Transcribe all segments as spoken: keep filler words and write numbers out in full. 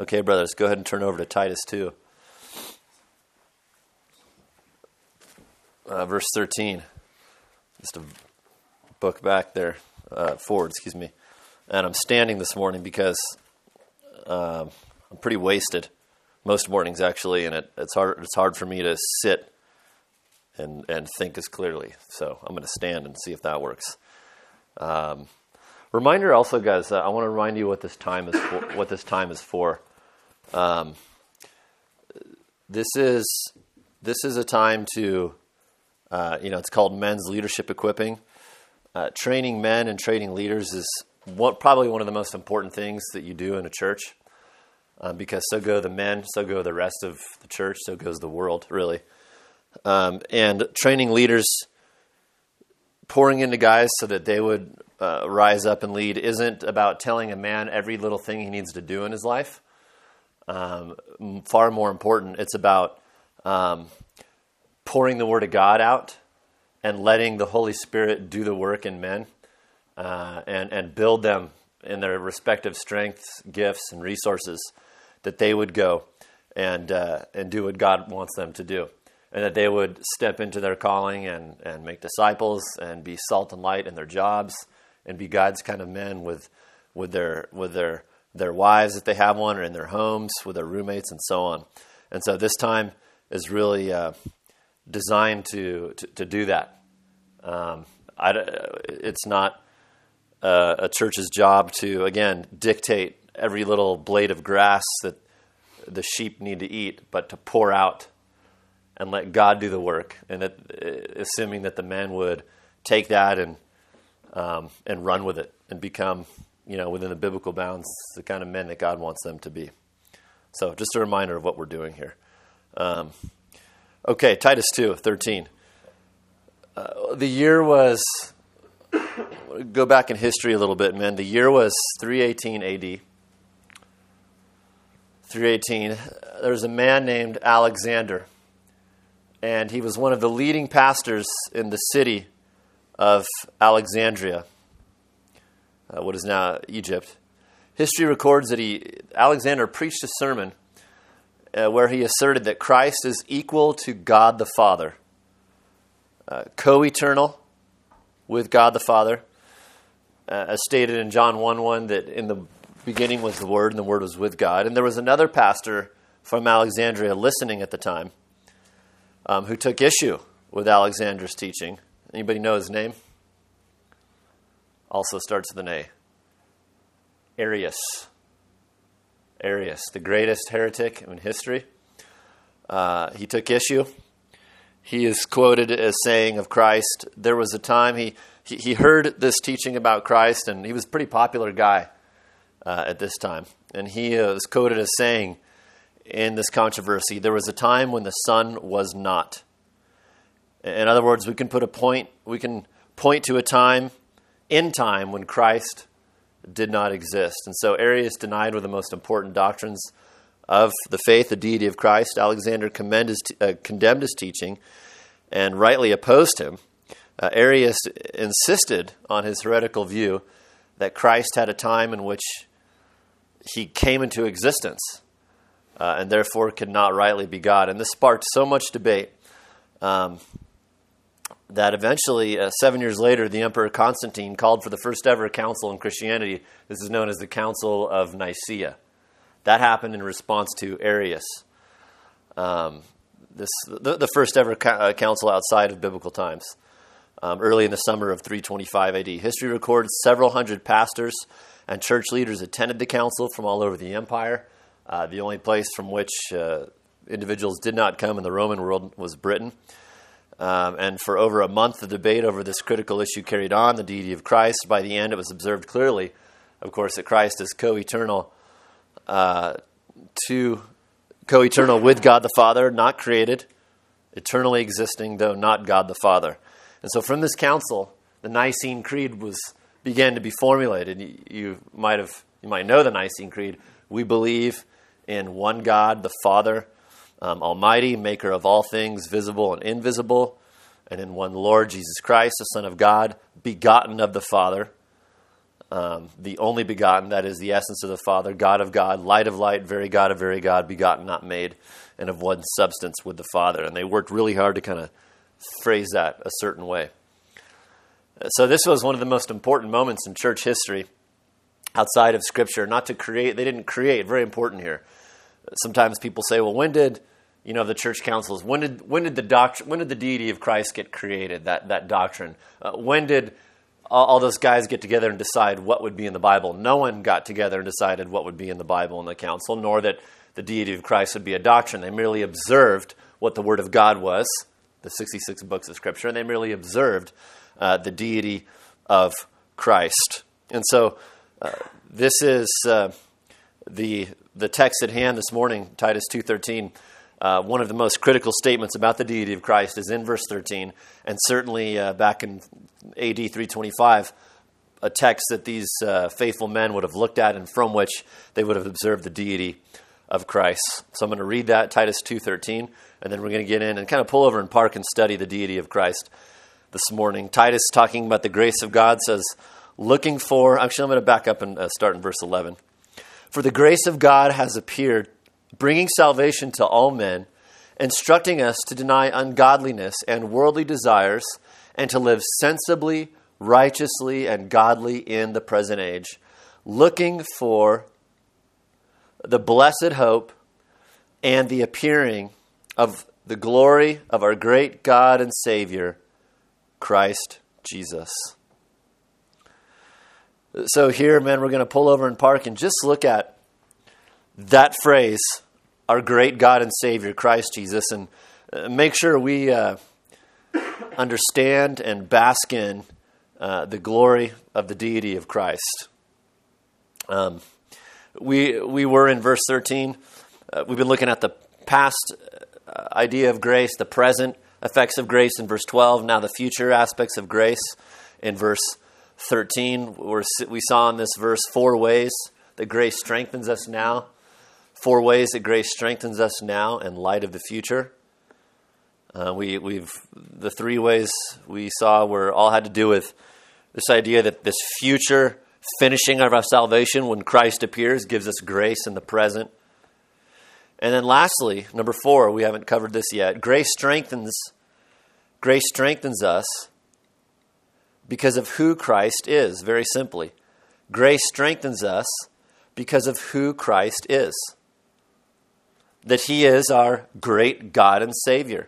Okay, brothers, go ahead and turn over to Titus two. Uh, verse thirteen. Just a book back there, uh, forward, excuse me. And I'm standing this morning because uh, I'm pretty wasted most mornings, actually, and it, it's hard It's hard for me to sit and, and think as clearly. So I'm going to stand and see if that works. Um, reminder also, guys, uh, I want to remind you what this time is for, what this time is for. Um, this is this is a time to, uh, you know, it's called Men's Leadership Equipping. Uh, training men and training leaders is one, probably one of the most important things that you do in a church, uh, because so go the men, so go the rest of the church, so goes the world, really. Um, and training leaders, pouring into guys so that they would uh, rise up and lead, isn't about telling a man every little thing he needs to do in his life. Um, far more important, it's about um, pouring the Word of God out and letting the Holy Spirit do the work in men, uh, and, and build them in their respective strengths, gifts, and resources, that they would go and uh, and do what God wants them to do, and that they would step into their calling and, and make disciples and be salt and light in their jobs and be God's kind of men with with their with their their wives if they have one, or in their homes with their roommates and so on. And so this time is really uh, designed to, to to do that. Um, I, it's not uh, a church's job to, again, dictate every little blade of grass that the sheep need to eat, but to pour out and let God do the work, and that, assuming that the men would take that and um, and run with it and become, you know, within the biblical bounds, the kind of men that God wants them to be. So just a reminder of what we're doing here. Um, okay, Titus two, thirteen. Uh, the year was, go back in history a little bit, man. The year was three eighteen A D. three eighteen. There was a man named Alexander, and he was one of the leading pastors in the city of Alexandria, uh, what is now Egypt. History records that he Alexander preached a sermon uh, where he asserted that Christ is equal to God the Father. Uh, co-eternal with God the Father, uh, as stated in John one one, that in the beginning was the Word, and the Word was with God. And there was another pastor from Alexandria listening at the time, um, who took issue with Alexander's teaching. Anybody know his name? Also starts with an A. Arius. Arius, the greatest heretic in history. Uh, he took issue. He is quoted as saying of Christ, there was a time he, he, he heard this teaching about Christ, and he was a pretty popular guy uh, at this time. And he uh, was quoted as saying in this controversy, there was a time when the Son was not. In other words, we can put a point, we can point to a time, in time, when Christ did not exist. And so Arius denied one of the most important doctrines of the faith, the deity of Christ. Alexander commend his, uh, condemned his teaching and rightly opposed him. Uh, Arius insisted on his heretical view that Christ had a time in which he came into existence uh, and therefore could not rightly be God. And this sparked so much debate um, that eventually, uh, seven years later, the Emperor Constantine called for the first ever council in Christianity. This is known as the Council of Nicaea. That happened in response to Arius, um, this the, the first ever ca- council outside of biblical times, um, early in the summer of three twenty-five A D. History records several hundred pastors and church leaders attended the council from all over the empire. Uh, the only place from which uh, individuals did not come in the Roman world was Britain. Um, and for over a month, the debate over this critical issue carried on, the deity of Christ. By the end, it was observed clearly, of course, that Christ is co-eternal, Uh, to co-eternal with God the Father, not created, eternally existing, though not God the Father. And so from this council, the Nicene Creed was began to be formulated. You, you might have you might know the Nicene Creed. We believe in one God, the Father, um, Almighty, maker of all things, visible and invisible, and in one Lord Jesus Christ, the Son of God, begotten of the Father, um, the only begotten, that is the essence of the Father, God of God, light of light, very God of very God, begotten, not made, and of one substance with the Father. And they worked really hard to kind of phrase that a certain way. So this was one of the most important moments in church history outside of Scripture. Not to create, they didn't create, very important here. Sometimes people say, well, when did, you know, the church councils, when did when did the doctrine, when did the deity of Christ get created, that, that doctrine? Uh, when did all, all those guys get together and decide what would be in the Bible? No one got together and decided what would be in the Bible in the council, nor that the deity of Christ would be a doctrine. They merely observed what the Word of God was, the sixty-six books of Scripture, and they merely observed uh, the deity of Christ. And so uh, this is uh, the the text at hand this morning, Titus two thirteen. Uh, one of the most critical statements about the deity of Christ is in verse thirteen, and certainly uh, back in A D three twenty-five, a text that these uh, faithful men would have looked at and from which they would have observed the deity of Christ. So I'm going to read that, Titus two thirteen, and then we're going to get in and kind of pull over and park and study the deity of Christ this morning. Titus, talking about the grace of God, says, looking for, actually I'm going to back up and uh, start in verse eleven. For the grace of God has appeared, bringing salvation to all men, instructing us to deny ungodliness and worldly desires, and to live sensibly, righteously, and godly in the present age, looking for the blessed hope and the appearing of the glory of our great God and Savior, Christ Jesus. So here, man, we're going to pull over and park and just look at that phrase, our great God and Savior, Christ Jesus, and make sure we uh, understand and bask in uh, the glory of the deity of Christ. Um, we we were in verse thirteen. Uh, we've been looking at the past uh, idea of grace, the present effects of grace in verse twelve, now the future aspects of grace in verse thirteen. We're, we saw in this verse four ways that grace strengthens us now. Four ways that grace strengthens us now in light of the future. Uh, we, we've the three ways we saw were all had to do with this idea that this future finishing of our salvation when Christ appears gives us grace in the present. And then lastly, number four, we haven't covered this yet. Grace strengthens, grace strengthens us because of who Christ is, very simply. Grace strengthens us because of who Christ is. That He is our great God and Savior.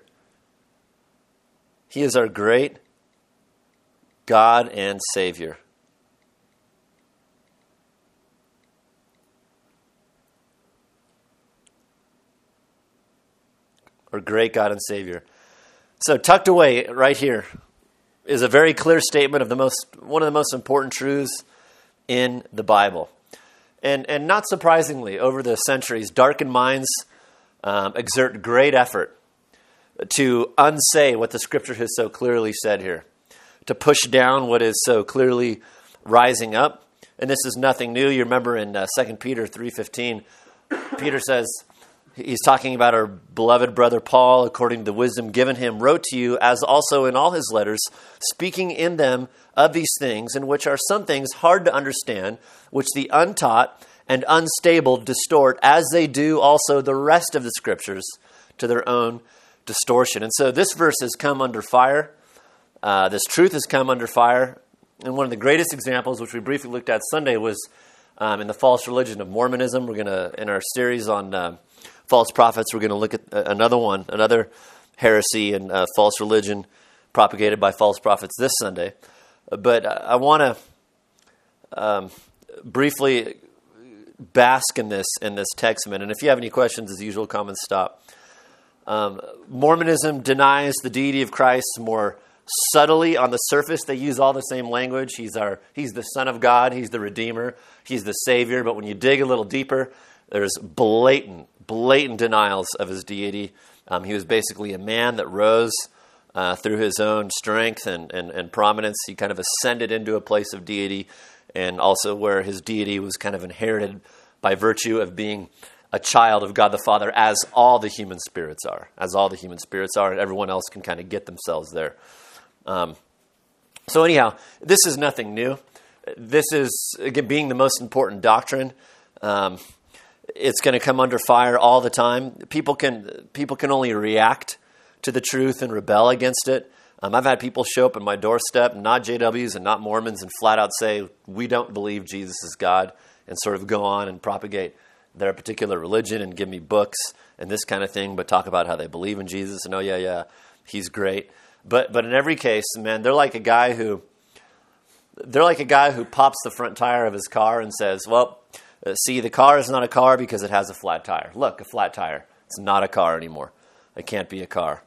He is our great God and Savior. Our great God and Savior. So tucked away right here is a very clear statement of the most one of the most important truths in the Bible. And and not surprisingly, over the centuries, darkened minds um, exert great effort to unsay what the Scripture has so clearly said here, to push down what is so clearly rising up. And this is nothing new. You remember in uh, Second Peter three fifteen, Peter says, he's talking about our beloved brother Paul, according to the wisdom given him, wrote to you, as also in all his letters, speaking in them of these things, in which are some things hard to understand, which the untaught and unstable distort, as they do also the rest of the Scriptures, to their own distortion. And so this verse has come under fire. Uh, this truth has come under fire. And one of the greatest examples, which we briefly looked at Sunday, was um, in the false religion of Mormonism. We're going to, in our series on uh, false prophets, we're going to look at another one, another heresy and uh, false religion propagated by false prophets this Sunday. But I want to um, briefly bask in this in this text a minute. And if you have any questions, as usual, come and stop. Um, Mormonism denies the deity of Christ more subtly on the surface. They use all the same language. He's our He's the Son of God. He's the Redeemer. He's the Savior. But when you dig a little deeper, there's blatant, blatant denials of His deity. Um, he was basically a man that rose uh, through his own strength and, and, and prominence. He kind of ascended into a place of deity, and also where His deity was kind of inherited by virtue of being a child of God the Father, as all the human spirits are, as all the human spirits are, and everyone else can kind of get themselves there. Um, so anyhow, this is nothing new. this is, again, being the most important doctrine. Um, it's going to come under fire all the time. People can people can only react to the truth and rebel against it. Um, I've had people show up at my doorstep, not J Ws and not Mormons, and flat out say, we don't believe Jesus is God, and sort of go on and propagate their particular religion and give me books and this kind of thing, but talk about how they believe in Jesus and, oh, yeah, yeah, he's great. But but in every case, man, they're like a guy who they're like a guy who pops the front tire of his car and says, well, uh, see, the car is not a car because it has a flat tire. Look, a flat tire. It's not a car anymore. It can't be a car.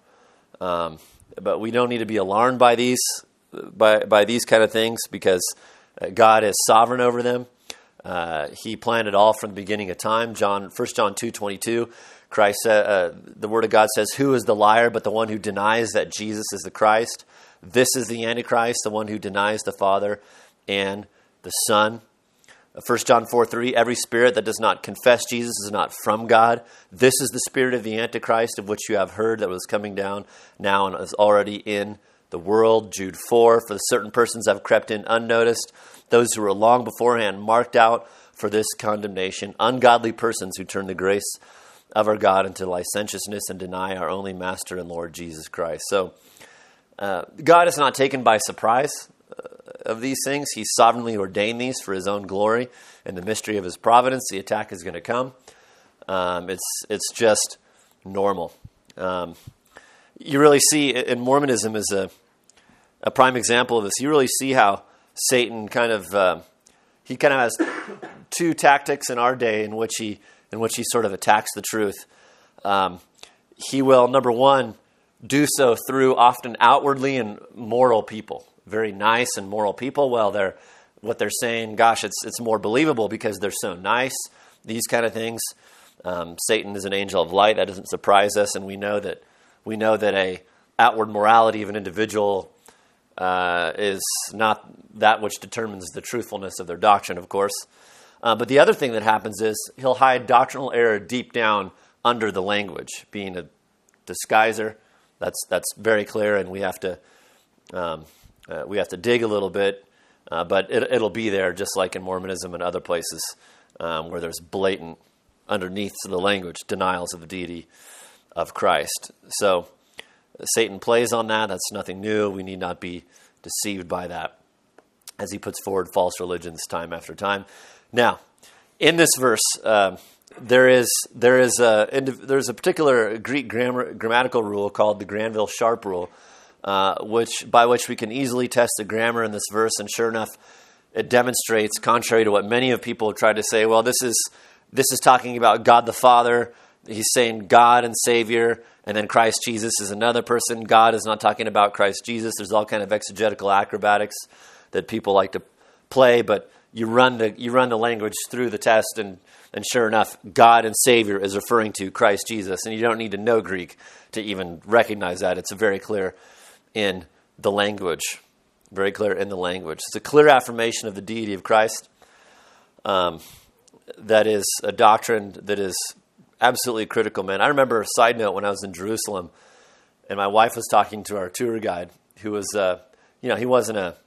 Um, but we don't need to be alarmed by these by by these kind of things because God is sovereign over them. Uh, he planned it all from the beginning of time. John, First John two twenty-two, Christ, uh, uh, the Word of God says, "Who is the liar but the one who denies that Jesus is the Christ? This is the Antichrist, the one who denies the Father and the Son." First John four three, "Every spirit that does not confess Jesus is not from God. This is the spirit of the Antichrist, of which you have heard that was coming down now and is already in the world." Jude four, "For the certain persons have crept in unnoticed, those who were long beforehand marked out for this condemnation, ungodly persons who turn the grace of our God into licentiousness and deny our only Master and Lord Jesus Christ." So uh, God is not taken by surprise of these things. He sovereignly ordained these for his own glory and the mystery of his providence. The attack is going to come. Um, it's it's just normal. Um, you really see, in Mormonism is a a prime example of this. You really see how Satan kind of uh, he kind of has two tactics in our day in which he in which he sort of attacks the truth. Um, he will, number one, do so through often outwardly and moral people. Very nice and moral people. Well, they're what they're saying, gosh, it's it's more believable because they're so nice. These kind of things. Um, Satan is an angel of light. That doesn't surprise us, and we know that we know that a outward morality of an individual uh, is not that which determines the truthfulness of their doctrine, of course. Uh, but the other thing that happens is he'll hide doctrinal error deep down under the language, being a disguiser. That's that's very clear, and we have to. Um, Uh, we have to dig a little bit, uh, but it, it'll be there just like in Mormonism and other places um, where there's blatant, underneath the language, denials of the deity of Christ. So Satan plays on that. That's nothing new. We need not be deceived by that as he puts forward false religions time after time. Now, in this verse, uh, there is there is a, there's a particular Greek grammar, grammatical rule called the Granville-Sharp rule, Uh, which by which we can easily test the grammar in this verse, and sure enough, it demonstrates, contrary to what many of people try to say, well, this is this is talking about God the Father. He's saying God and Savior, and then Christ Jesus is another person. God is not talking about Christ Jesus. There's all kind of exegetical acrobatics that people like to play, but you run the you run the language through the test, and and sure enough, God and Savior is referring to Christ Jesus, and you don't need to know Greek to even recognize that. It's very clear in the language. Very clear in the language. It's a clear affirmation of the deity of Christ. Um, that is a doctrine that is absolutely critical, man. I remember, a side note, when I was in Jerusalem, and my wife was talking to our tour guide, who was, uh, you know, he wasn't a,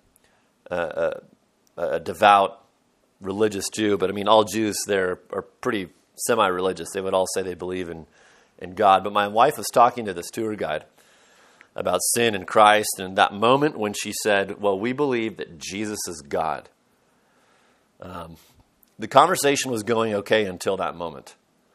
a, a devout religious Jew, but I mean, all Jews there are pretty semi-religious. They would all say they believe in, in God. But my wife was talking to this tour guide about sin and Christ, and that moment when she said, well, we believe that Jesus is God. Um, the conversation was going okay until that moment.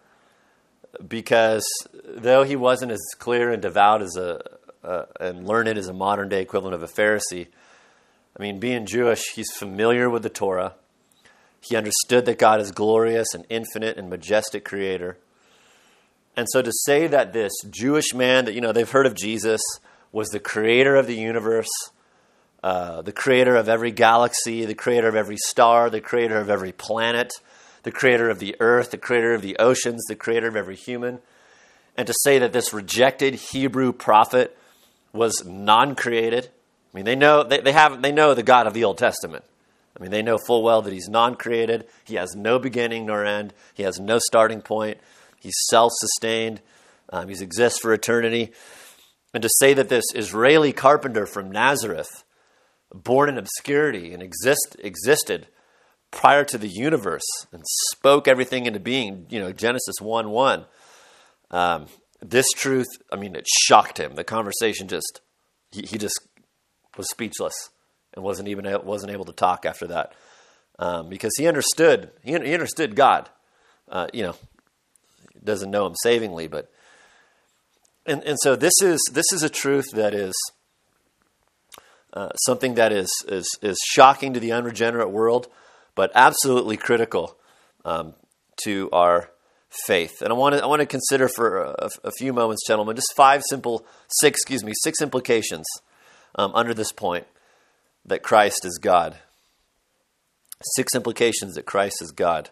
Because though he wasn't as clear and devout as a, uh, and learned as a modern day equivalent of a Pharisee, I mean, being Jewish, he's familiar with the Torah. He understood that God is glorious and infinite and majestic creator. And so to say that this Jewish man that, you know, they've heard of Jesus, was the creator of the universe, uh, the creator of every galaxy, the creator of every star, the creator of every planet, the creator of the earth, the creator of the oceans, the creator of every human. And to say that this rejected Hebrew prophet was non-created. I mean, they know they, they have they know the God of the Old Testament. I mean, they know full well that he's non-created. He has no beginning nor end. He has no starting point. He's self-sustained. Um, he exists for eternity. And to say that this Israeli carpenter from Nazareth born in obscurity and exist existed prior to the universe and spoke everything into being, you know, Genesis one one. Um, this truth, I mean, it shocked him. The conversation just, he, he just was speechless and wasn't even wasn't able to talk after that, um, because he understood he, he understood God. Uh, you know, doesn't know him savingly, but and and so this is this is a truth that is uh, something that is is is shocking to the unregenerate world, but absolutely critical um, to our faith. And I want to I want to consider for a, a few moments, gentlemen, just five simple six excuse me six implications um, under this point that Christ is God. Six implications that Christ is God.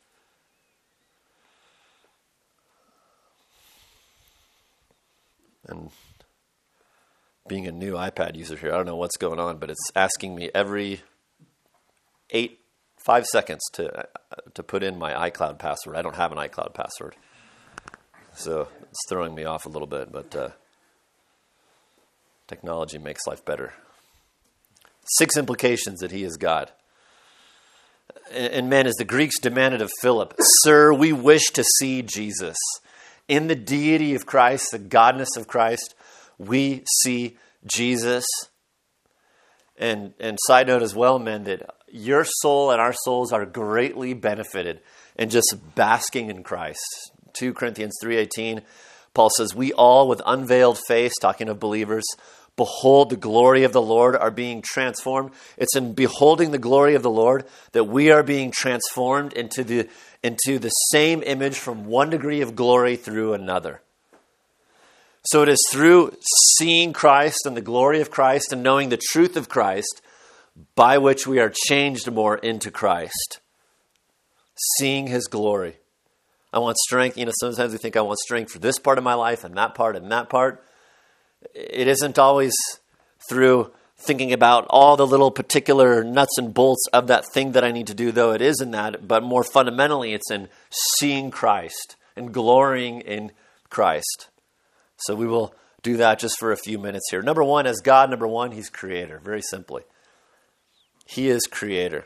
And being a new iPad user here, I don't know what's going on, but it's asking me every eight, five seconds to uh, to put in my iCloud password. I don't have an iCloud password, so it's throwing me off a little bit. But uh, technology makes life better. Six implications that he is God. And, and man, as the Greeks demanded of Philip, "Sir, we wish to see Jesus." In the deity of Christ, the godness of Christ, we see Jesus. And and side note as well, men, that your soul and our souls are greatly benefited in just basking in Christ. Second Corinthians three eighteen, Paul says, "We all with unveiled face," talking of believers, "behold the glory of the Lord," are being transformed. It's in beholding the glory of the Lord that we are being transformed into the into the same image from one degree of glory through another. So it is through seeing Christ and the glory of Christ and knowing the truth of Christ by which we are changed more into Christ. Seeing his glory. I want strength. You know, sometimes we think I want strength for this part of my life and that part and that part. It isn't always through thinking about all the little particular nuts and bolts of that thing that I need to do, though it is in that, but more fundamentally, it's in seeing Christ and glorying in Christ. So we will do that just for a few minutes here. Number one, as God, number one, he's creator, very simply. He is creator.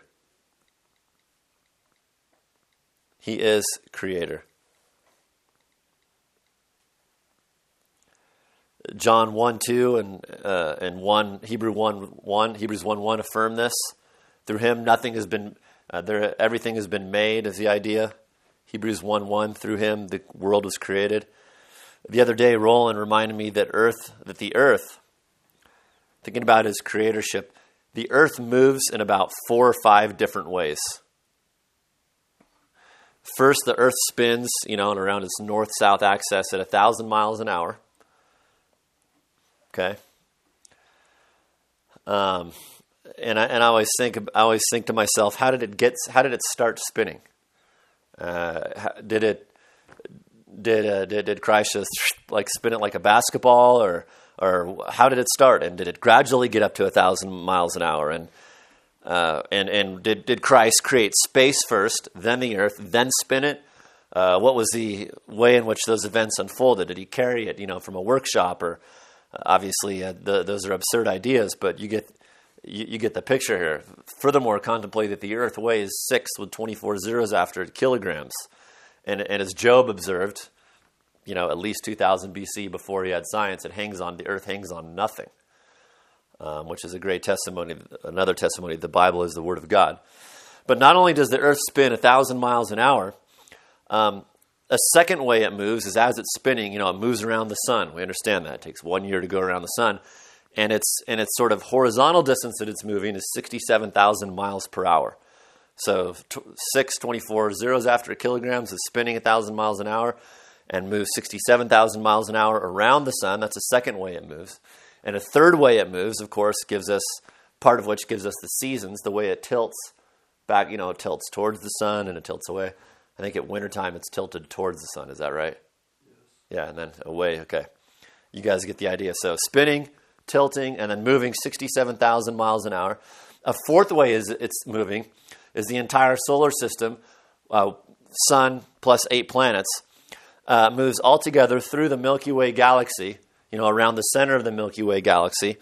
He is creator. John one two and uh, and one Hebrew one one Hebrews one one affirm this. Through him, nothing has been uh, there. Everything has been made. Is the idea? Hebrews one one. Through him, the world was created. The other day, Roland reminded me that Earth, that the Earth, thinking about his creatorship, the Earth moves in about four or five different ways. First, the Earth spins, you know, and around its north-south axis at a thousand miles an hour. Okay, um, and I and I always think I always think to myself, how did it get? How did it start spinning? Uh, how, did it did, uh, did did Christ just like spin it like a basketball, or or how did it start? And did it gradually get up to a thousand miles an hour? And uh, and and did did Christ create space first, then the earth, then spin it? Uh, what was the way in which those events unfolded? Did he carry it, you know, from a workshop or? Obviously, uh, the, those are absurd ideas, but you get you, you get the picture here. Furthermore, contemplate that the earth weighs six with twenty-four zeros after it kilograms. And, and as Job observed, you know, at least two thousand B C before he had science, it hangs on, the earth hangs on nothing, um, which is a great testimony, another testimony that the Bible is the Word of God. But not only does the earth spin a thousand miles an hour, um, a second way it moves is as it's spinning, you know, it moves around the sun. We understand that. It takes one year to go around the sun. And its and its sort of horizontal distance that it's moving is sixty-seven thousand miles per hour. So t- six twenty-four zeros after kilograms is spinning one thousand miles an hour and moves sixty-seven thousand miles an hour around the sun. That's a second way it moves. And a third way it moves, of course, gives us, part of which gives us the seasons, the way it tilts back, you know, it tilts towards the sun and it tilts away. I think at wintertime it's tilted towards the sun. Is that right? Yes. Yeah, and then away. Okay. You guys get the idea. So spinning, tilting, and then moving sixty-seven thousand miles an hour. A fourth way is it's moving is the entire solar system, uh, sun plus eight planets, uh, moves all together through the Milky Way galaxy, you know, around the center of the Milky Way galaxy,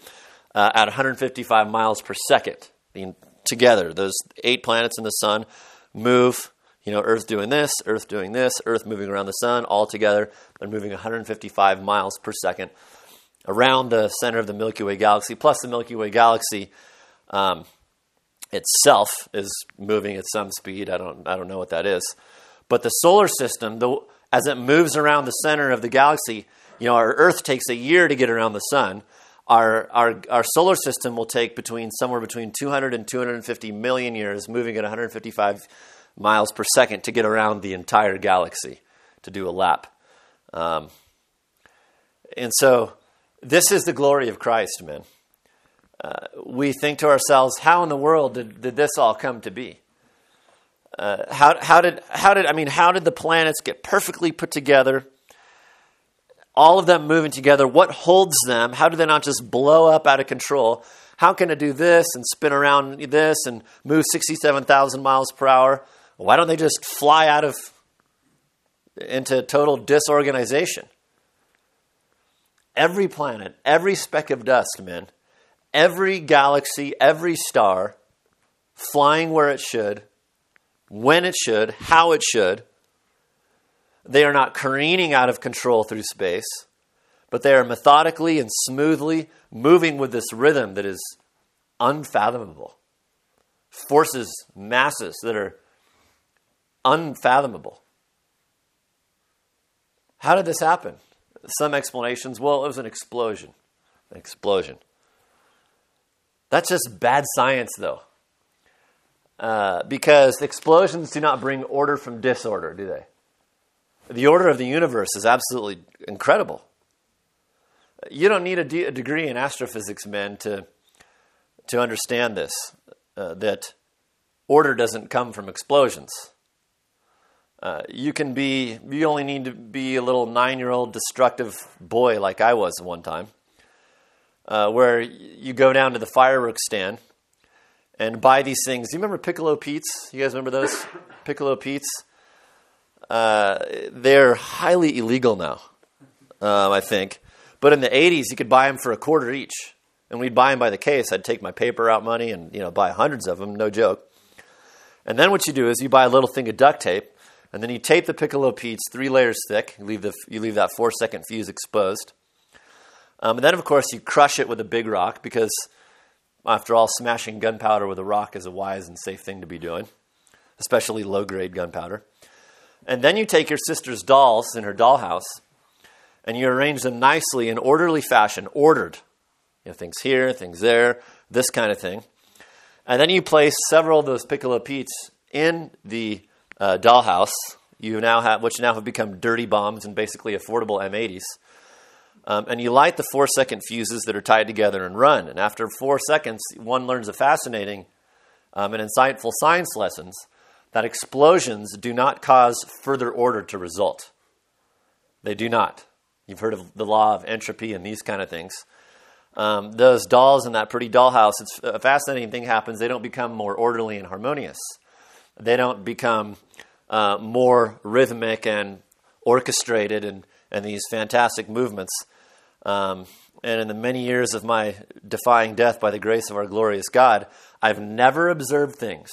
uh, at one hundred fifty-five miles per second. The, together, those eight planets in the sun move, you know, Earth doing this, Earth doing this, Earth moving around the sun, all together. They're moving one hundred fifty-five miles per second around the center of the Milky Way galaxy, plus the Milky Way galaxy um, itself is moving at some speed. I don't I don't know what that is. But the solar system, the, as it moves around the center of the galaxy, you know, our Earth takes a year to get around the sun. Our our our solar system will take between somewhere between two hundred and two hundred fifty million years, moving at one hundred fifty-five miles per second to get around the entire galaxy, to do a lap. Um, and so this is the glory of Christ, man. Uh, we think to ourselves, how in the world did, did this all come to be? Uh, how, how did, how did, I mean, how did the planets get perfectly put together? All of them moving together. What holds them? How do they not just blow up out of control? How can it do this and spin around this and move sixty-seven thousand miles per hour? Why don't they just fly out of, into total disorganization? Every planet, every speck of dust, man, every galaxy, every star, flying where it should, when it should, how it should. They are not careening out of control through space, but they are methodically and smoothly moving with this rhythm that is unfathomable. Forces, masses that are unfathomable. How did this happen? Some explanations, well, it was an explosion. An explosion. That's just bad science, though. Uh, because explosions do not bring order from disorder, do they? The order of the universe is absolutely incredible. You don't need a, de- a degree in astrophysics, men, to, to understand this, uh, that order doesn't come from explosions. Uh, you can be, you only need to be a little nine-year-old destructive boy like I was one time, uh, where you go down to the fireworks stand and buy these things. Do you remember Piccolo Pete's? You guys remember those? Piccolo Pete's? Uh, they're highly illegal now, um, I think. But in the eighties, you could buy them for a quarter each. And we'd buy them by the case. I'd take my paper out money and, you know, buy hundreds of them, no joke. And then what you do is you buy a little thing of duct tape, and then you tape the Piccolo Pete's three layers thick. You leave, the, you leave that four-second fuse exposed. Um, and then, of course, you crush it with a big rock because, after all, smashing gunpowder with a rock is a wise and safe thing to be doing, especially low-grade gunpowder. And then you take your sister's dolls in her dollhouse, and you arrange them nicely in orderly fashion, ordered. You know, things here, things there, this kind of thing. And then you place several of those Piccolo Pete's in the uh, dollhouse. You now have, which now have become dirty bombs and basically affordable M eighties. Um, and you light the four-second fuses that are tied together and run. And after four seconds, one learns a fascinating um, and insightful science lessons that explosions do not cause further order to result. They do not. You've heard of the law of entropy and these kind of things. Um, those dolls in that pretty dollhouse, it's a fascinating thing happens. They don't become more orderly and harmonious. They don't become uh, more rhythmic and orchestrated and, and these fantastic movements. Um, and in the many years of my defying death by the grace of our glorious God, I've never observed things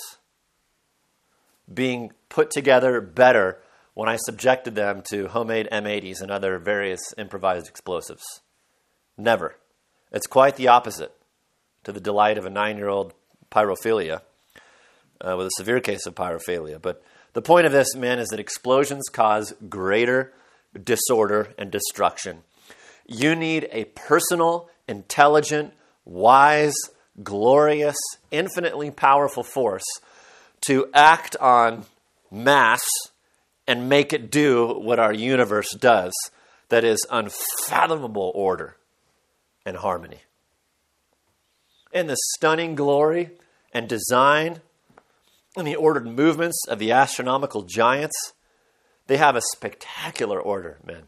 being put together better when I subjected them to homemade M eighties and other various improvised explosives. Never. It's quite the opposite, to the delight of a nine-year-old pyrophilia, uh, with a severe case of pyrophilia. But the point of this, man, is that explosions cause greater disorder and destruction. You need a personal, intelligent, wise, glorious, infinitely powerful force to act on mass and make it do what our universe does, that is unfathomable order and harmony. In the stunning glory and design and the ordered movements of the astronomical giants, they have a spectacular order, man.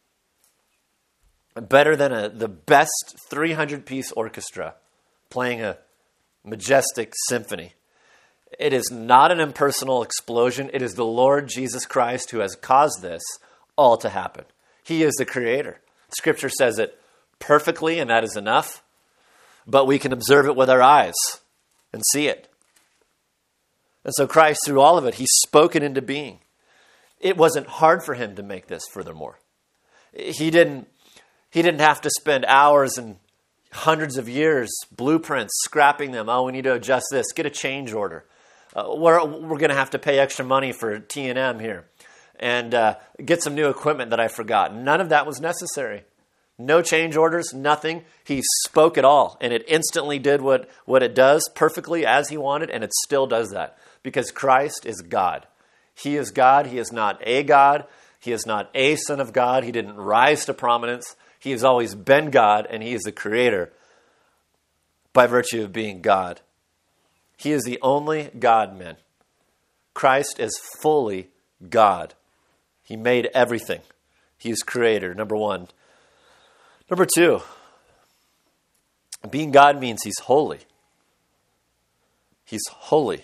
Better than a, the best three hundred piece orchestra playing a majestic symphony. It is not an impersonal explosion. It is the Lord Jesus Christ who has caused this all to happen. He is the creator. Scripture says it perfectly, and that is enough. but we can observe it with our eyes and see it. And so Christ, through all of it, he spoke it into being. It wasn't hard for him to make this, furthermore. He didn't, he didn't have to spend hours and hundreds of years, blueprints, scrapping them. Oh, we need to adjust this. Get a change order. Uh, we're we're going to have to pay extra money for T and M here. And uh, get some new equipment that I forgot. None of that was necessary. No change orders, nothing. He spoke it all. And it instantly did what, what it does perfectly as he wanted. And it still does that. Because Christ is God. He is God. He is not a God. He is not a son of God. He didn't rise to prominence. He has always been God, and he is the creator by virtue of being God. He is the only God-man. Christ is fully God. He made everything. He is creator, number one. Number two, being God means he's holy. He's holy.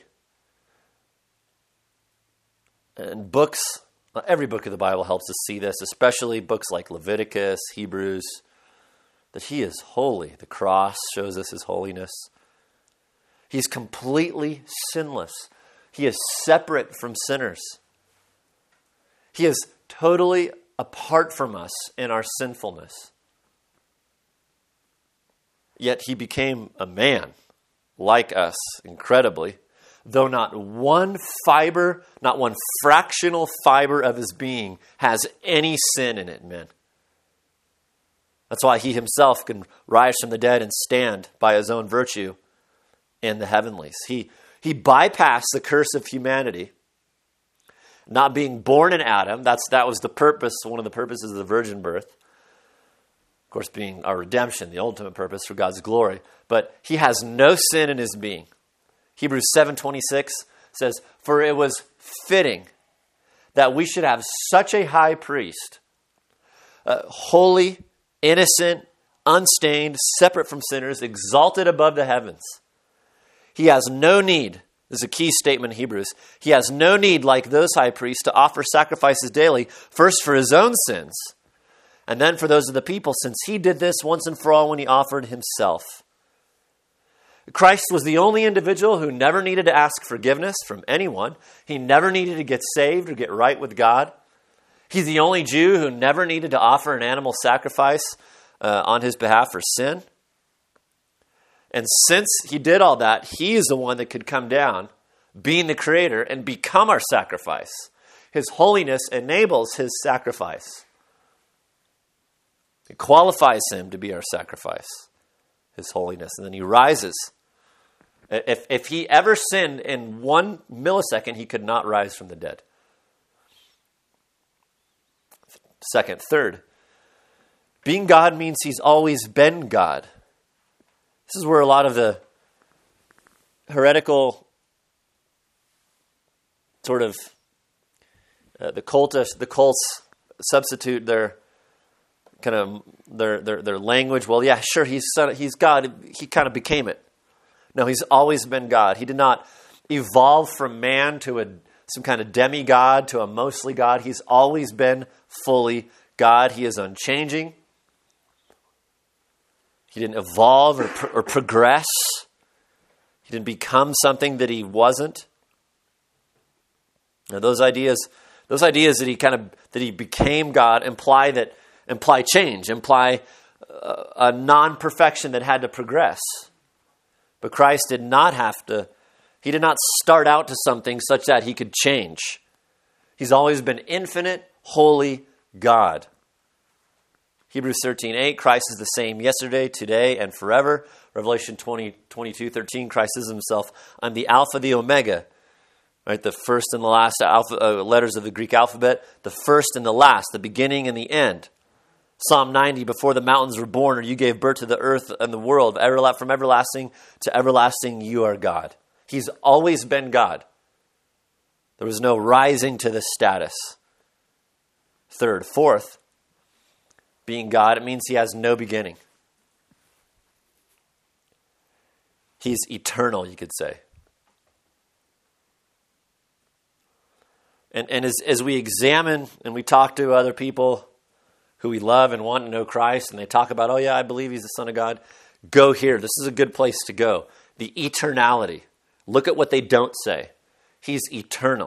And books, every book of the Bible helps us see this, especially books like Leviticus, Hebrews, that he is holy. The cross shows us his holiness. He's completely sinless. He is separate from sinners. He is totally apart from us in our sinfulness. Yet he became a man like us, incredibly, though not one fiber, not one fractional fiber of his being has any sin in it, men. That's why he himself can rise from the dead and stand by his own virtue in the heavenlies. He, he bypassed the curse of humanity, not being born in Adam. That's, that was the purpose, one of the purposes of the virgin birth. Of course, being our redemption, the ultimate purpose for God's glory. But he has no sin in his being. Hebrews seven twenty-six says, "For it was fitting that we should have such a high priest, uh, holy, innocent, unstained, separate from sinners, exalted above the heavens. He has no need," this is a key statement in Hebrews, "he has no need like those high priests to offer sacrifices daily, first for his own sins, and then for those of the people, since he did this once and for all when he offered himself." Christ was the only individual who never needed to ask forgiveness from anyone. He never needed to get saved or get right with God. He's the only Jew who never needed to offer an animal sacrifice uh, on his behalf for sin. And since he did all that, he is the one that could come down, being the creator, and become our sacrifice. His holiness enables his sacrifice. It qualifies him to be our sacrifice, his holiness. And then he rises. If, if he ever sinned in one millisecond, he could not rise from the dead. Second, third, being God means he's always been God. This is where a lot of the heretical sort of uh, the cultists, the cults substitute their kind of their their their language. Well, yeah, sure, he's he's God. He kind of became it. No, he's always been God. He did not evolve from man to a some kind of demigod to a mostly God. He's always been fully God. He is unchanging. He didn't evolve or, or progress. He didn't become something that he wasn't. Now, those ideas, those ideas that he kind of that he became God imply that imply change, imply a, a non-perfection that had to progress. But Christ did not have to. He did not start out to something such that he could change. He's always been infinite, holy God. Hebrews thirteen eight, Christ is the same yesterday, today, and forever. Revelation twenty, twenty-two thirteen, Christ is himself. I'm the Alpha, the Omega. Right, the first and the last alpha, uh, letters of the Greek alphabet. The first and the last, the beginning and the end. Psalm ninety, before the mountains were born, or you gave birth to the earth and the world, from everlasting to everlasting, you are God. He's always been God. There was no rising to this status. Third, fourth, being God, it means he has no beginning. He's eternal, you could say. And, and as, as we examine and we talk to other people who we love and want to know Christ, and they talk about, oh yeah, I believe he's the Son of God, Go here. This is a good place to go. The eternality. Look at what they don't say. He's eternal.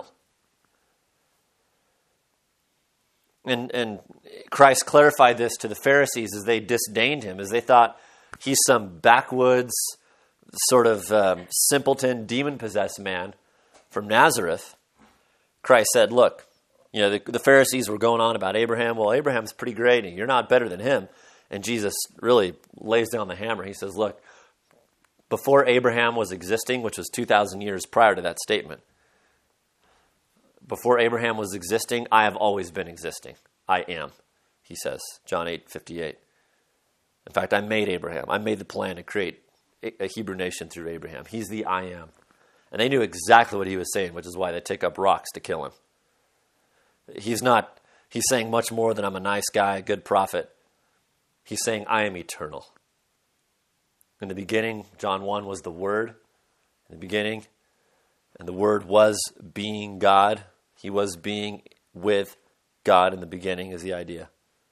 And, and Christ clarified this to the Pharisees as they disdained him, as they thought he's some backwoods, sort of um, simpleton, demon-possessed man from Nazareth. Christ said, look, you know, the, the Pharisees were going on about Abraham. Well, Abraham's pretty great, and you're not better than him. And Jesus really lays down the hammer. He says, look, before Abraham was existing, which was two thousand years prior to that statement, before Abraham was existing, I have always been existing. I am, he says, John eight fifty-eight. In fact, I made Abraham. I made the plan to create a Hebrew nation through Abraham. He's the I am. And they knew exactly what he was saying, which is why they take up rocks to kill him. He's not, he's saying much more than I'm a nice guy, a good prophet. He's saying I am eternal. In the beginning, John one was the Word. In the beginning, and the Word was being God. He was being with God in the beginning is the idea.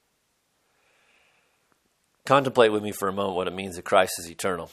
Contemplate with me for a moment what it means that Christ is eternal.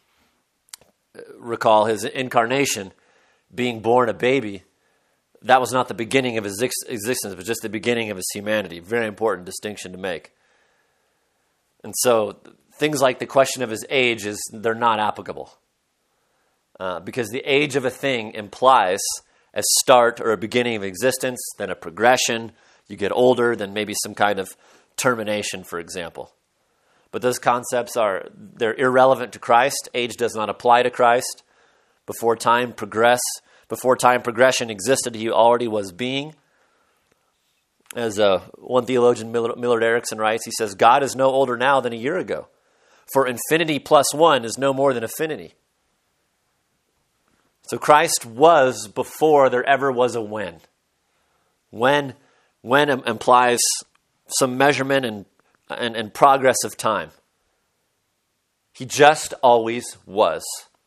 Recall his incarnation, being born a baby. That was not the beginning of his existence, but just the beginning of his humanity. Very important distinction to make. And so things like the question of his age, is they're not applicable. Uh, because the age of a thing implies a start or a beginning of existence, then a progression. You get older, then maybe some kind of termination, for example. But those concepts are, they're irrelevant to Christ. Age does not apply to Christ. Before time progress, before time progression existed, he already was being. As uh, one theologian, Millard Erickson, writes, he says, God is no older now than a year ago. For infinity plus one is no more than affinity. So Christ was before there ever was a when. When, when implies some measurement and, and, and progress of time. He just always was.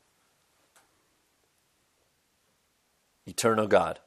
Eternal God.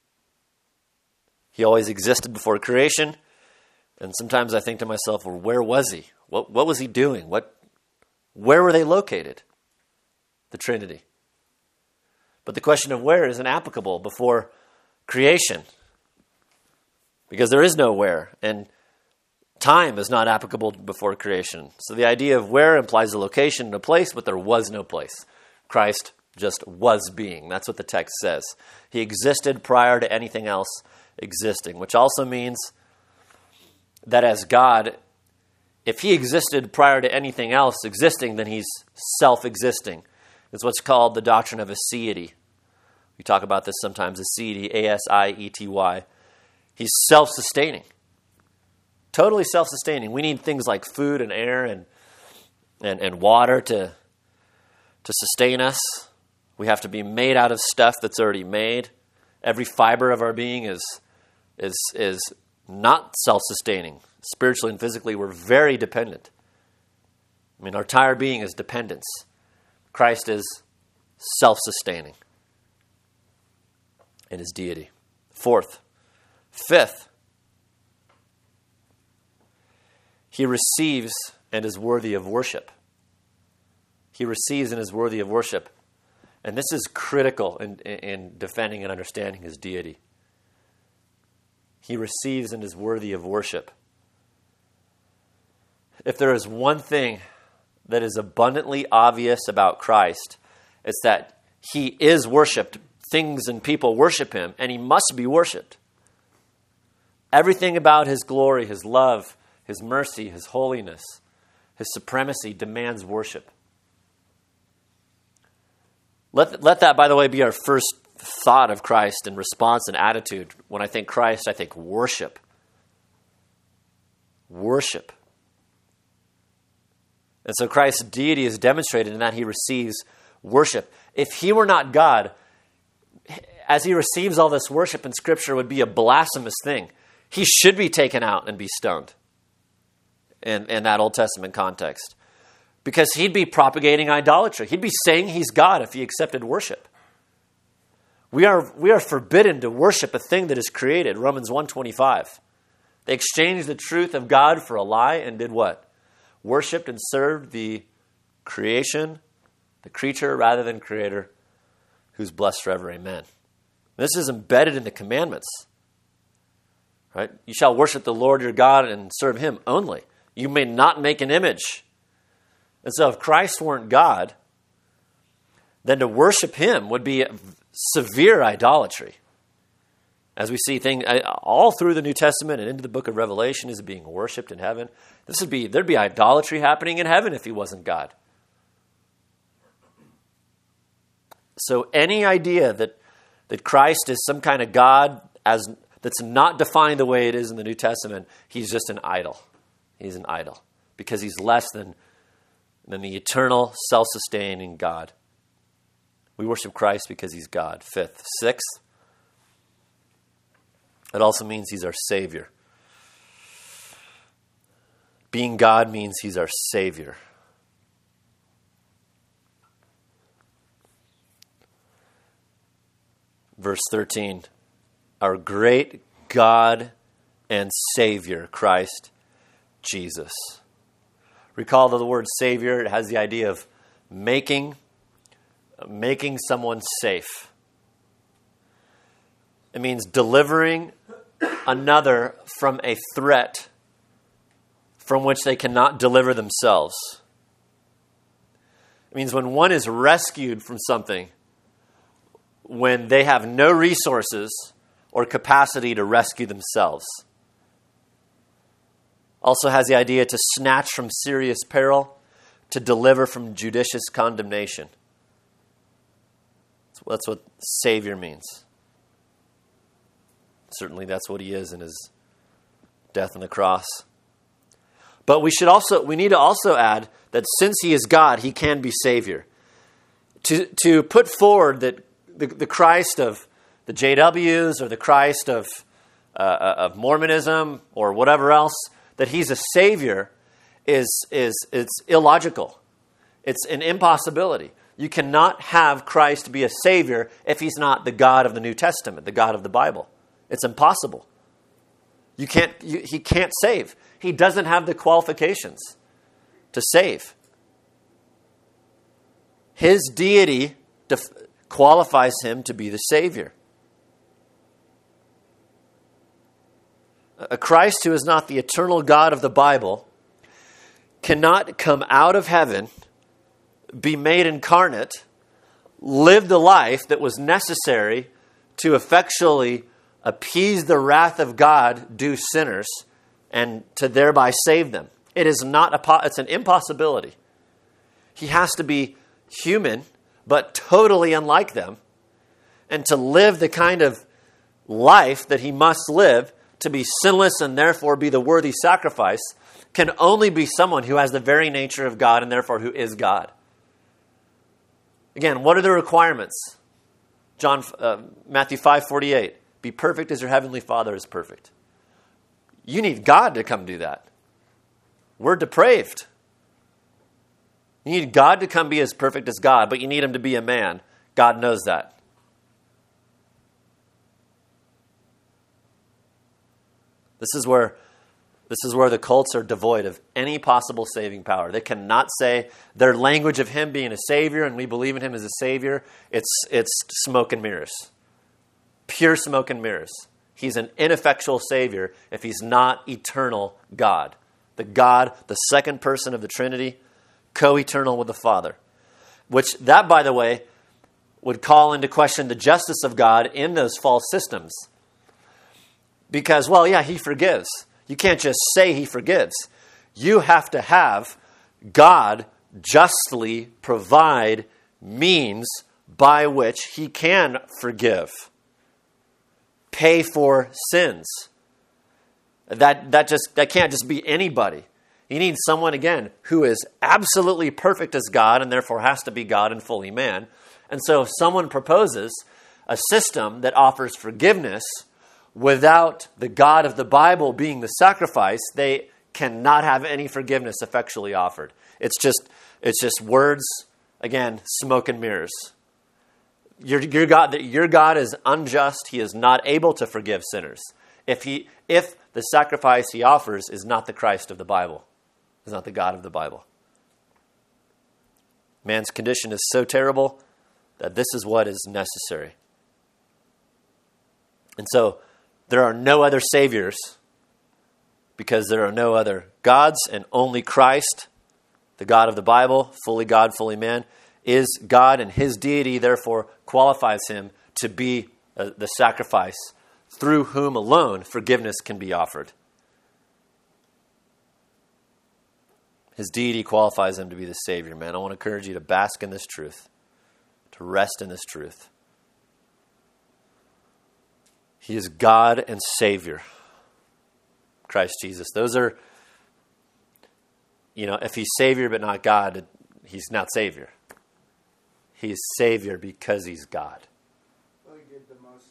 He always existed before creation. And sometimes I think to myself, well, where was he? What, what was he doing? What, where were they located? The Trinity. But the question of where isn't applicable before creation. Because there is no where. And time is not applicable before creation. So the idea of where implies a location and a place, but there was no place. Christ just was being. That's what the text says. He existed prior to anything else existing, which also means that as God, if he existed prior to anything else existing, then he's self-existing. It's what's called the doctrine of aseity. We talk about this sometimes, aseity, A S I E T Y. He's self-sustaining. Totally self-sustaining. We need things like food and air and and, and water to, to sustain us. We have to be made out of stuff that's already made. Every fiber of our being is is is not self-sustaining. Spiritually and physically, we're very dependent. I mean, our entire being is dependence. Christ is self-sustaining in his deity. Fourth. Fifth. He receives and is worthy of worship. He receives and is worthy of worship. And this is critical in, in defending and understanding his deity. He receives and is worthy of worship. If there is one thing that is abundantly obvious about Christ, it's that he is worshipped. Things and people worship him, and he must be worshipped. Everything about his glory, his love, his mercy, his holiness, his supremacy demands worship. Let, let that, by the way, be our first thought of Christ and response and attitude. When I think Christ, I think worship. Worship. And so Christ's deity is demonstrated in that he receives worship. If he were not God, as he receives all this worship in Scripture, would be a blasphemous thing. He should be taken out and be stoned in, in that Old Testament context. Because he'd be propagating idolatry. He'd be saying he's God if he accepted worship. We are, we are forbidden to worship a thing that is created, Romans one twenty-five. They exchanged the truth of God for a lie and did what? Worshipped and served the creation, the creature rather than creator, who's blessed forever. Amen. This is embedded in the commandments. Right? You shall worship the Lord your God and serve him only. You may not make an image. And so if Christ weren't God, then to worship him would be severe idolatry. As we see things all through the New Testament and into the book of Revelation, is being worshipped in heaven. This would be there'd be idolatry happening in heaven if he wasn't God. So any idea that that Christ is some kind of God as that's not defined the way it is in the New Testament, he's just an idol. He's an idol because he's less than than the eternal, self-sustaining God. We worship Christ because he's God. Fifth. Sixth, it also means he's our Savior. Being God means he's our Savior. Verse thirteen, our great God and Savior, Christ Jesus. Recall that the word Savior, it has the idea of making, making someone safe. It means delivering another from a threat from which they cannot deliver themselves. It means when one is rescued from something, when they have no resources or capacity to rescue themselves. Also has the idea to snatch from serious peril, to deliver from judicious condemnation. That's what Savior means. Certainly that's what he is in his death on the cross. But we should also we need to also add that since he is God, he can be Savior. To to put forward that the, the Christ of the J Ws or the Christ of uh, of Mormonism or whatever else, that he's a Savior is is it's illogical. It's an impossibility. You cannot have Christ be a Savior if he's not the God of the New Testament, the God of the Bible. It's impossible. You can't. You, he can't save. He doesn't have the qualifications to save. His deity def- qualifies him to be the Savior. A Christ who is not the eternal God of the Bible cannot come out of heaven, be made incarnate, live the life that was necessary to effectually appease the wrath of God due sinners and to thereby save them. It is not a po- it's an impossibility. He has to be human, but totally unlike them, and to live the kind of life that he must live, to be sinless and therefore be the worthy sacrifice, can only be someone who has the very nature of God and therefore who is God. Again, what are the requirements? John uh, Matthew five forty-eight. Be perfect as your heavenly Father is perfect. You need God to come do that. We're depraved. You need God to come be as perfect as God, but you need him to be a man. God knows that. This is where this is where the cults are devoid of any possible saving power. They cannot say their language of him being a Savior and we believe in him as a Savior. It's it's smoke and mirrors. Pure smoke and mirrors. He's an ineffectual Savior if he's not eternal God. The God, the second person of the Trinity, co-eternal with the Father. Which, that, by the way, would call into question the justice of God in those false systems. Because, well, yeah, he forgives. You can't just say he forgives. You have to have God justly provide means by which he can forgive. Pay for sins. That that just that can't just be anybody. You need someone, again, who is absolutely perfect as God and therefore has to be God and fully man. And so if someone proposes a system that offers forgiveness without the God of the Bible being the sacrifice, they cannot have any forgiveness effectually offered. It's just it's just words, again, smoke and mirrors. Your, your God, your God is unjust. He is not able to forgive sinners. If he, if the sacrifice he offers is not the Christ of the Bible, is not the God of the Bible. Man's condition is so terrible that this is what is necessary. And so there are no other saviors because there are no other gods, and only Christ, the God of the Bible, fully God, fully man, is God, and his deity therefore qualifies him to be uh, the sacrifice through whom alone forgiveness can be offered. His deity qualifies him to be the Savior, man. I want to encourage you to bask in this truth, to rest in this truth. He is God and Savior, Christ Jesus. Those are, you know, if he's Savior but not God, he's not Savior. He's Savior because he's God. Well, he did the most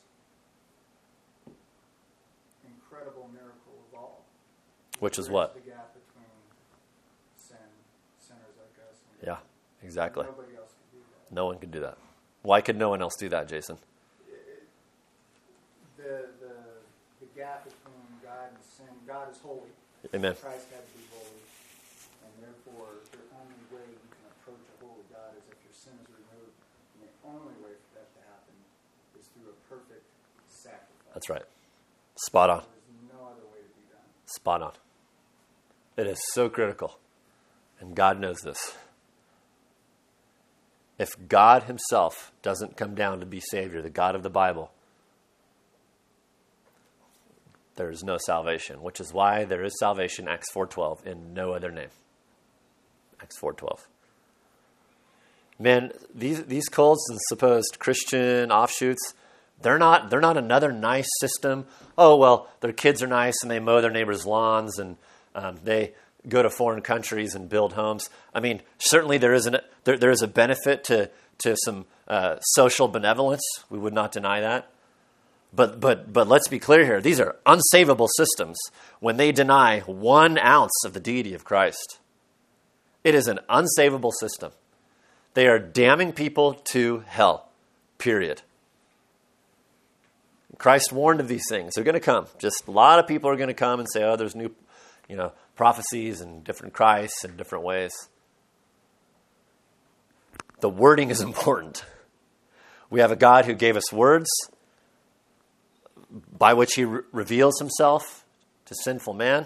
incredible miracle of all. Which is what? The gap between sin, sinners like us. And Yeah, exactly. Nobody else could do that. No one could do that. Why could no one else do that, Jason? The, the, the gap between God and sin, God is holy. Amen. Christ had to be holy. And therefore, the only way you can approach a holy God is if your sin is removed. And the only way for that to happen is through a perfect sacrifice. That's right. Spot on. There's no other way to be done. Spot on. It is so critical. And God knows this. If God himself doesn't come down to be Savior, the God of the Bible, there is no salvation, which is why there is salvation, Acts four twelve, in no other name. Acts four twelve. Man, these these cults and supposed Christian offshoots, they're not they're not another nice system. Oh, well, their kids are nice and they mow their neighbors' lawns and um, they go to foreign countries and build homes. I mean, certainly there is an, there, there is a benefit to to some uh, social benevolence. We would not deny that. But but but let's be clear here. These are unsavable systems when they deny one ounce of the deity of Christ. It is an unsavable system. They are damning people to hell, period. Christ warned of these things. They're going to come. Just a lot of people are going to come and say, oh, there's new, you know, prophecies and different Christs in different ways. The wording is important. We have a God who gave us words by which he re- reveals himself to sinful man.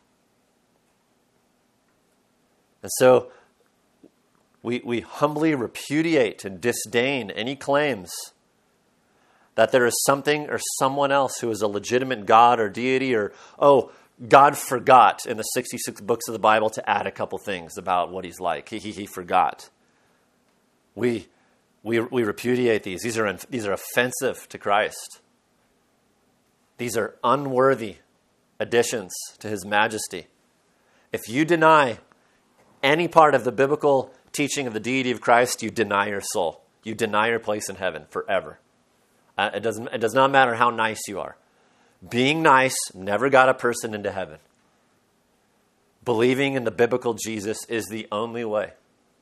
And so we, we humbly repudiate and disdain any claims that there is something or someone else who is a legitimate God or deity, or, oh, God forgot in the sixty-six books of the Bible to add a couple things about what he's like. He, he, he forgot. We, we, we repudiate these. These are, these are offensive to Christ. These are unworthy additions to his majesty. If you deny any part of the biblical teaching of the deity of Christ, you deny your soul. You deny your place in heaven forever. Uh, it doesn't, it does not matter how nice you are. Being nice never got a person into heaven. Believing in the biblical Jesus is the only way.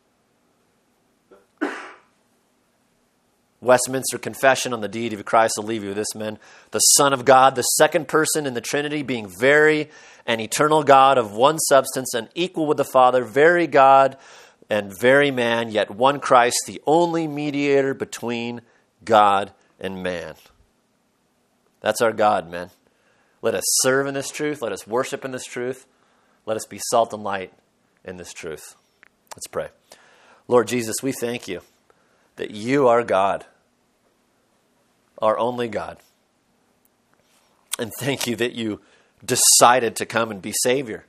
Westminster Confession on the deity of Christ will leave you with this, men. The Son of God, the second person in the Trinity, being very and eternal God of one substance and equal with the Father, very God and very man, yet one Christ, the only mediator between God and man. That's our God, man. Let us serve in this truth. Let us worship in this truth. Let us be salt and light in this truth. Let's pray. Lord Jesus, we thank you that you are God, our only God. And thank you that you decided to come and be Savior.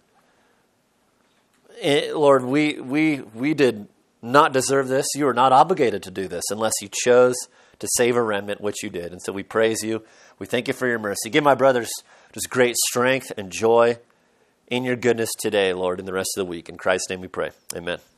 It, Lord, we, we, we did not deserve this. You are not obligated to do this unless you chose to save a remnant, which you did. And so we praise you. We thank you for your mercy. Give my brothers just great strength and joy in your goodness today, Lord, in the rest of the week. In Christ's name we pray. Amen.